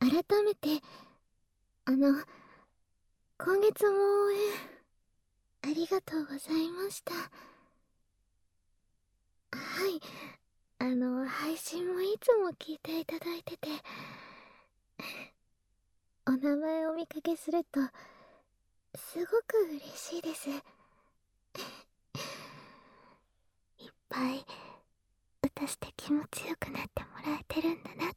改めて、今月も応援、ありがとうございました。はい、配信もいつも聞いていただいてて、お名前をお見かけすると、すごく嬉しいです。いっぱい、歌して気持ちよくなってもらえてるんだなって。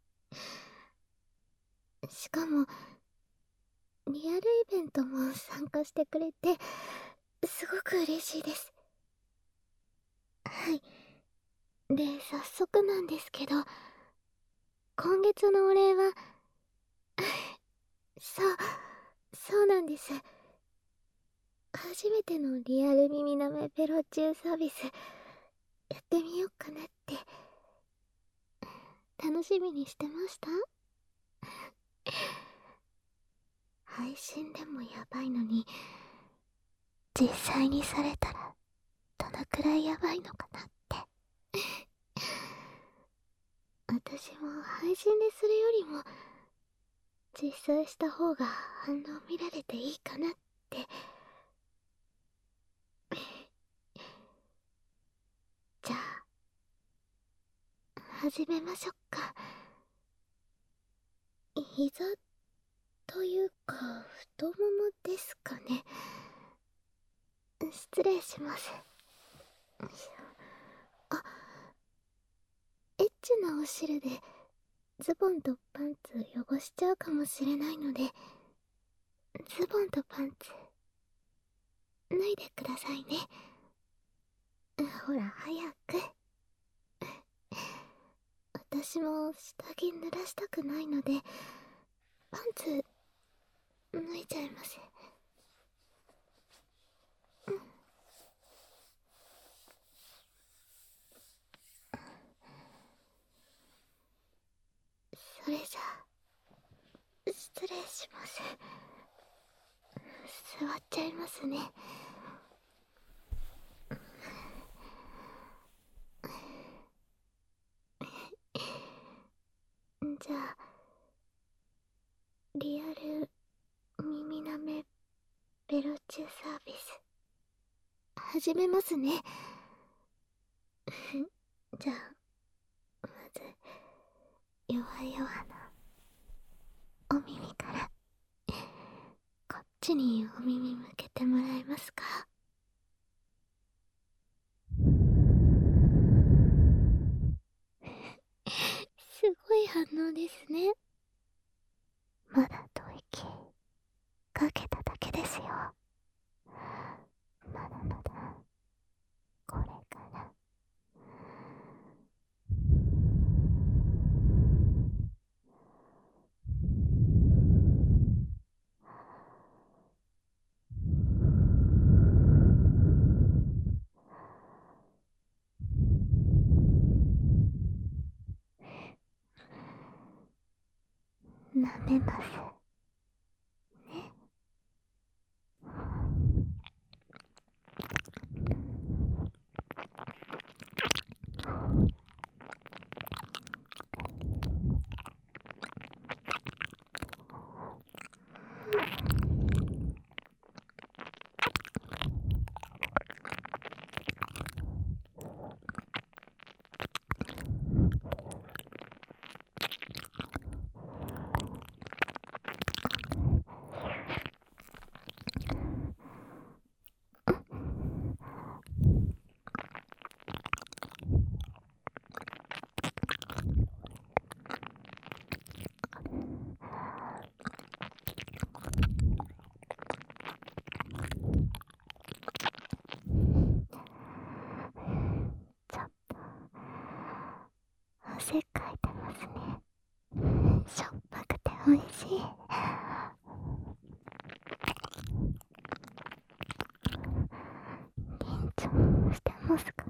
しかも、リアルイベントも参加してくれて、すごく嬉しいです。はい。で、早速なんですけど、今月のお礼は、そう、そうなんです。初めてのリアル耳なめペロチューサービス、やってみようかなって、楽しみにしてました。配信でもやばいのに、実際にされたら、どのくらいやばいのかなって。私も配信でするよりも、実際した方が反応見られていいかなって。じゃあ、始めましょっか。膝というか、太ももですかね。失礼します。あ、エッチなお汁でズボンとパンツ汚しちゃうかもしれないので、ズボンとパンツ脱いでくださいね。ほら、早く。私も下着濡らしたくないので、パンツ脱いじゃいます。それじゃあ、失礼します。座っちゃいますね。じゃあ、リアル耳なめベロチュサービス始めますね。じゃあ、まず弱々なお耳からこっちにお耳向けてもらえますか？すごい反応ですね。まだ吐息かけただけですよ。まだまだこれから舐めますね。ちょっと汗かいてますね。しょっぱくて美味しい。緊張してますか？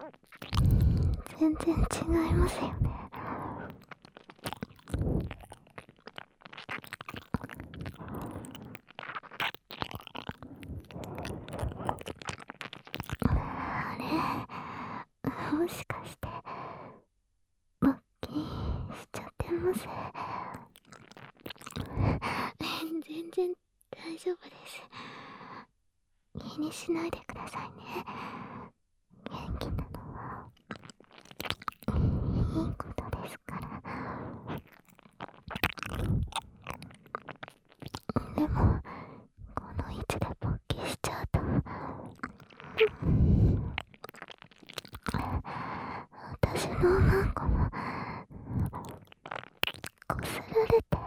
全然違いますよね。あれ、もしかして勃起しちゃってます？全然大丈夫です。気にしないでくださいね。元気なのはいいことですから。でもこの位置で勃起しちゃうと、私のおまんこもこすられて、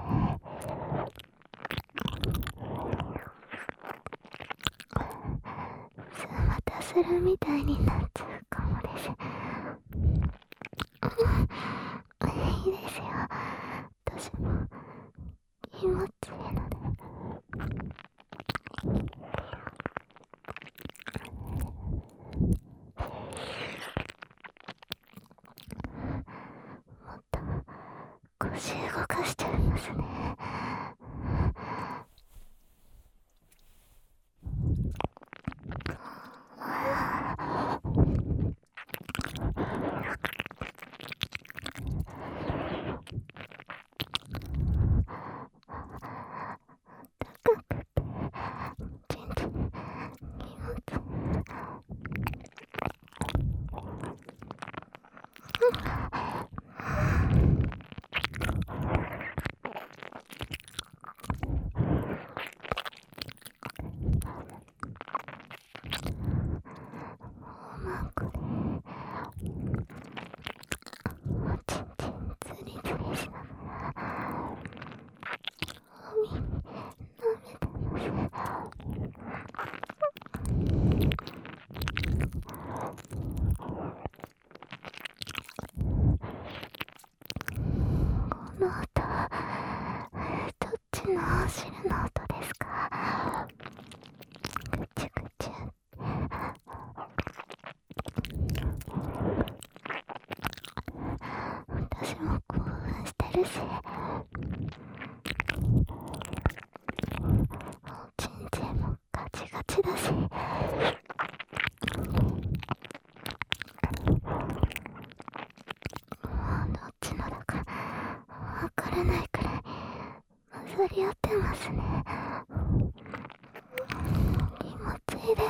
またするみたいになっちゃうかもです。いいですよ。私も気持ちいいので。もっと腰動かしちゃいますね。高くて全然気持ちいい。おまんこでおちんちんずりずりしながらお耳舐めてます。この音、どっちのお尻の音ですか？ぐちゅぐちゅ。私も興奮してるし、おちんちんもガチガチだし、どっちのだかわからないくらい混ざり合ってますね。気持ちいいです。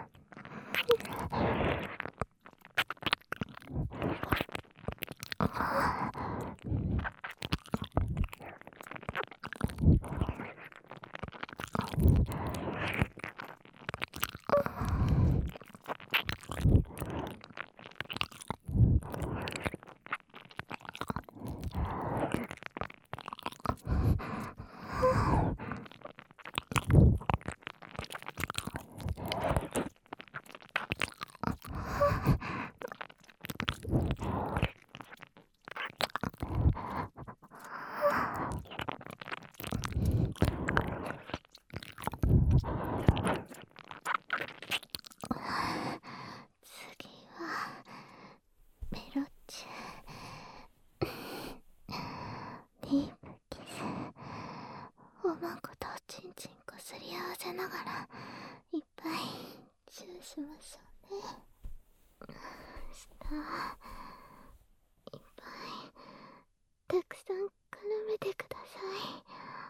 次はペロチュディープキス。おまんことおちんちんこすり合わせながらいっぱいチューしましょうね。下いっぱいたくさん絡めてください。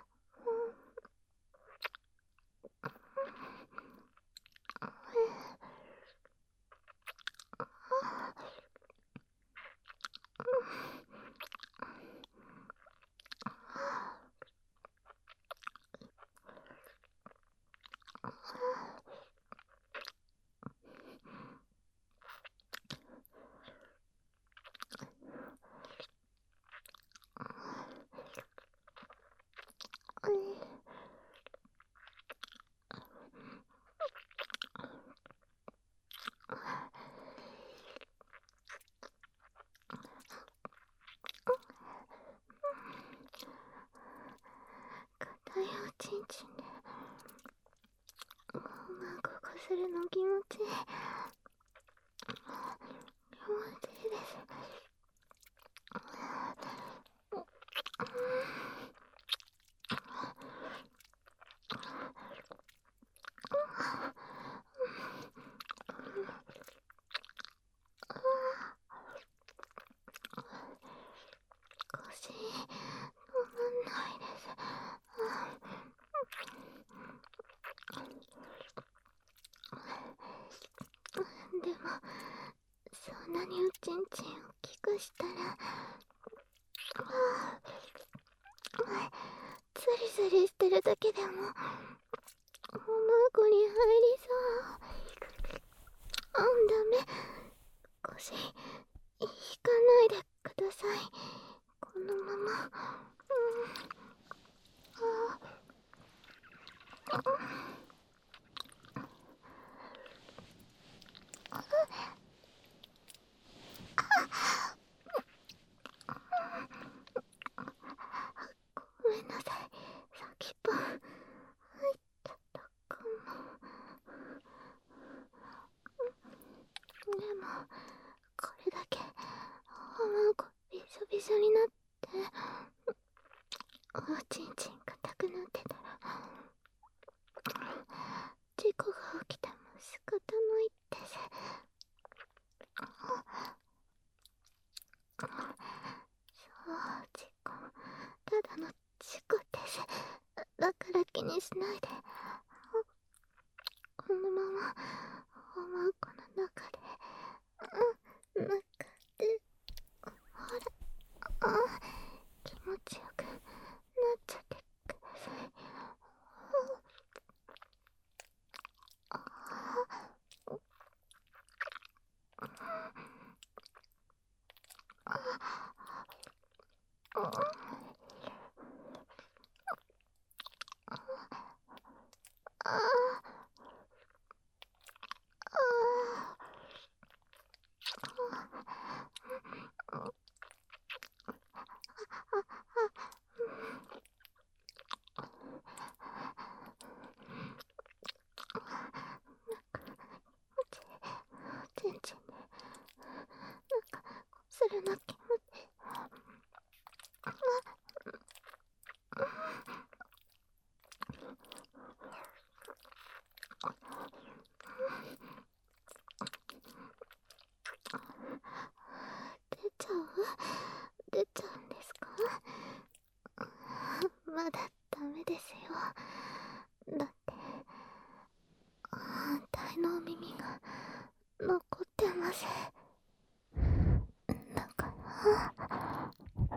硬いおちんちんでおまんここするの気持ちいい。 そんなにおちんちん大きくしたらツリツリしてるだけでもおまごに入りそう。ダメ、腰引かないでください。このままごめんなさい、先っぽ入ったとかも。でもこれだけおまごびしょびしょになっておちんちん硬くなってたら事故が起きても仕方ないです。そう、事故、ただの事故です。だから気にしないで。このままおまんこの中でほら、気持ちよくなっちゃってください。ちんちんでなんかこするな気持ち。出ちゃうんですか？まだダメですよ。だって反対のお耳が残ってます。だから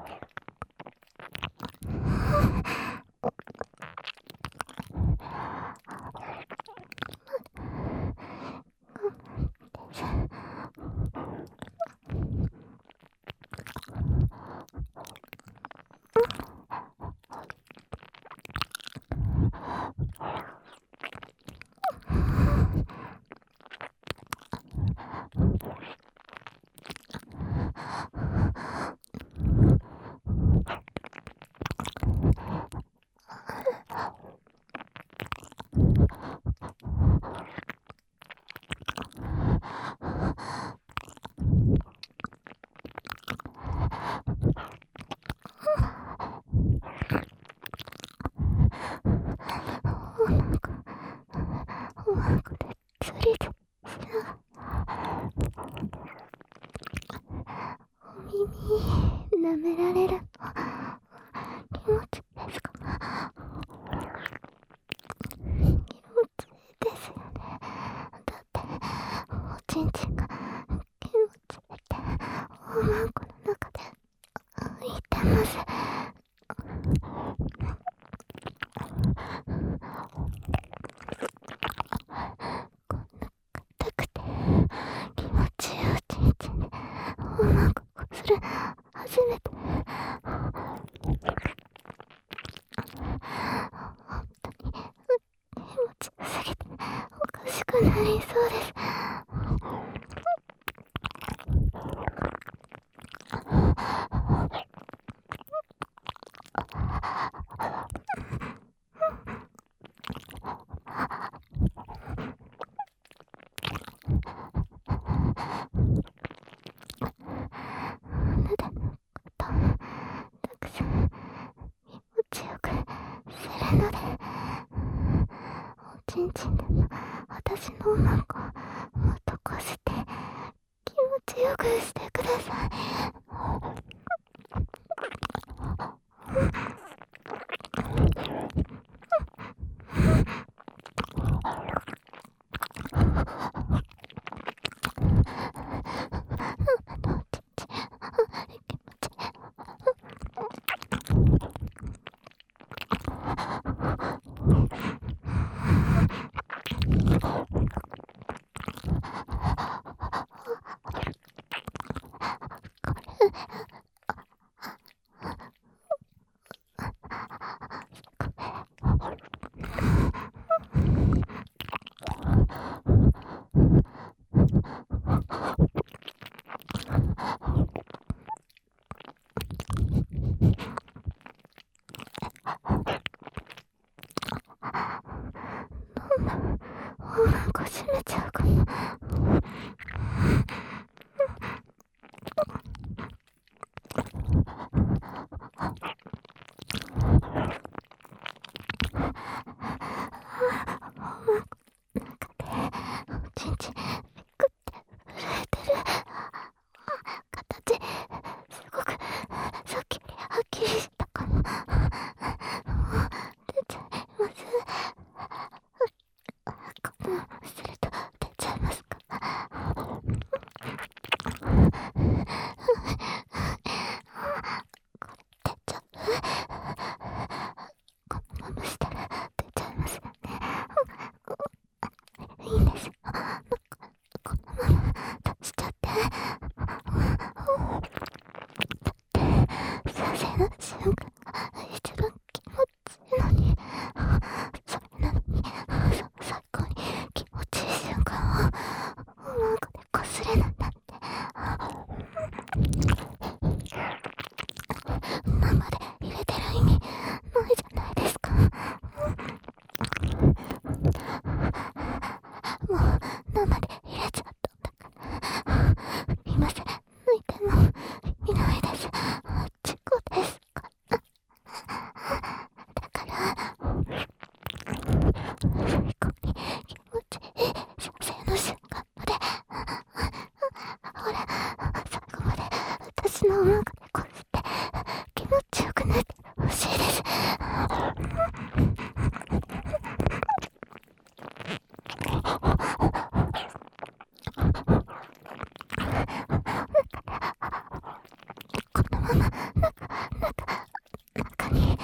おまんこで釣りでお耳舐められるの気持ちいいですか？気持ちいいですよね。だっておちんちんが気持ちいいっておまんこの中で言ってます。こんな硬くて気持ちいいおちんちんでおまんここする初めて。本当に気持ちよすぎておかしくなりそうです。たくさん気持ちよくするので、おちんちんでも私のおまんこをもっとこして気持ちよくしてください。 れちゃうかも。おちんちんピクって震えてる。形すごくさっきよりはっきりしたかも。出ちゃいます。このすると出ちゃいますか。これ出ちゃう。このまましたら出ちゃいますよね。いいです。このまま出しちゃって。再生の瞬間が一番気持ちいいのに、それなのに、最高に気持ちいい瞬間をなんかでこすれないなんて。生で入れてる意味ないじゃないですか。もう生で入れちゃったんだから。今さ抜いても意味ないです。事故ですから。だから最高に気持ちいい射精の瞬間まで、ほら最後まで私の中でこうして気持ちよくなってほしいです。このまま中に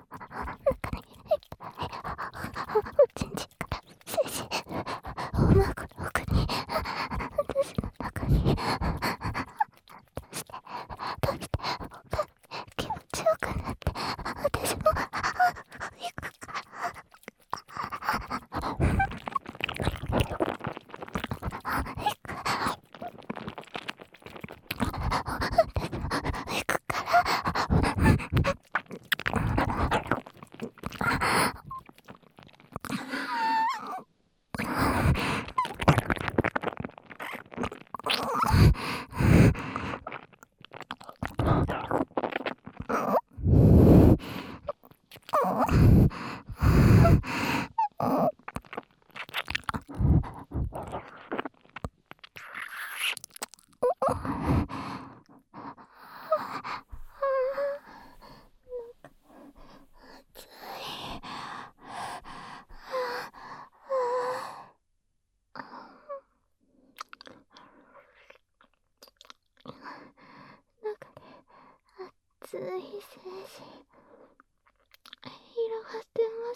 おちんちんから精子をまく奥に私の中に出して気持ちよくなって、私も行くから行くから。中で熱い精子広がってます。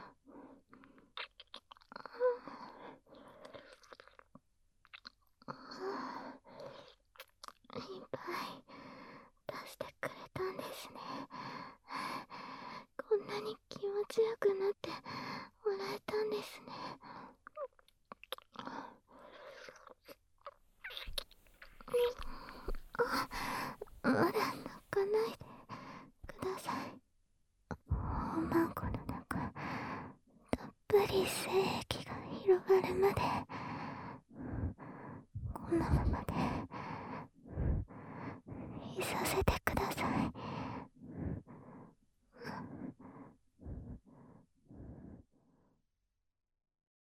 いっぱい出してくれたんですね。こんなに気持ちよくなってもらえたんですね。まだ泣かないでください。本番この中たっぷり精液が広がるまでこのままでいさせて